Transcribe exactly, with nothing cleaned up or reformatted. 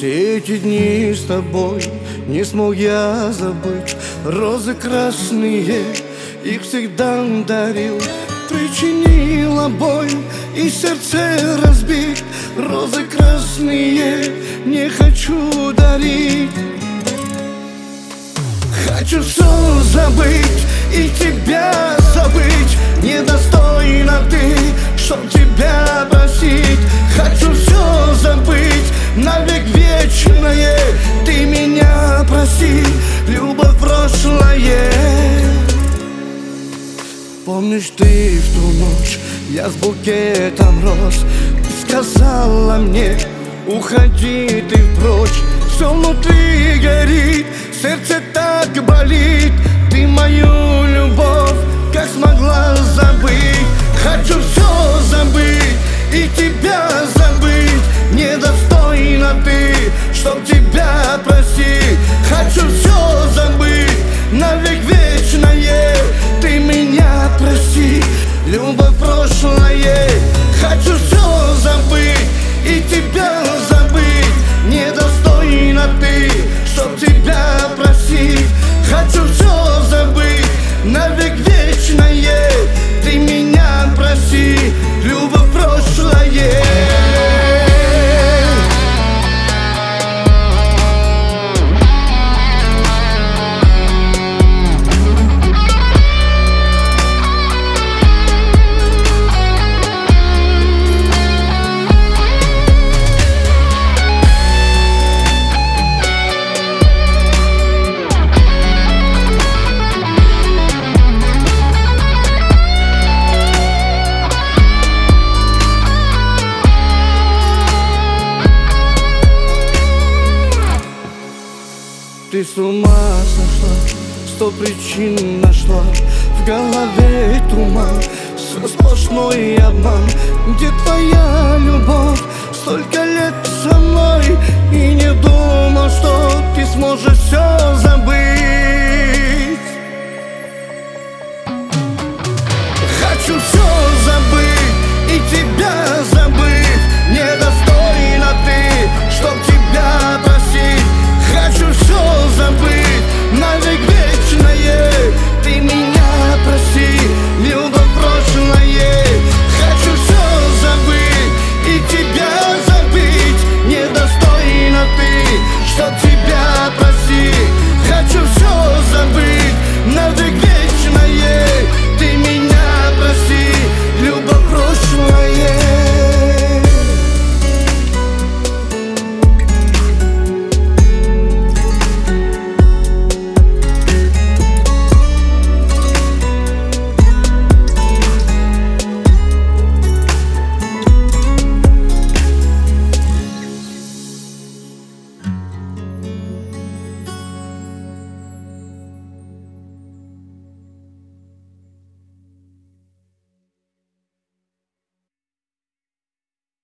Все эти дни с тобой не смог я забыть. Розы красные, их всегда дарил. Причинила боль и сердце разбить. Розы красные не хочу дарить. Хочу все забыть и тебя забыть. Недостойна ты, чтоб тебя просить. Хочу все забыть навек вечное. Ты меня проси, любовь прошлое. Помнишь ты в ту ночь, я с букетом роз. Сказала мне, уходи ты прочь. Все внутри горит, сердце так болит. Ты мою любовь как смогла забыть. Хочу все забыть и тебя забыть. Недостойна ты, чтоб тебя просить. Хочу все забыть навек вечное. Ты меня проси, любовь прошлое. Хочу все забыть и тебя забыть. Недостойна ты, чтоб тебя просить. Хочу все забыть навек вечное. Ты меня проси, любовь прошлое. Ты с ума сошла, сто причин нашла. В голове туман, все сплошной обман. Где твоя любовь? Столько лет со мной и не думал, что ты сможешь все забыть. Хочу все забыть и тебя забыть. Недостойна ты, чтоб тебя просить. Хочу все забыть навек вечное. Ты меня проси, любовь прошлое. Хочу все забыть и тебя забыть. Недостойна ты, чтоб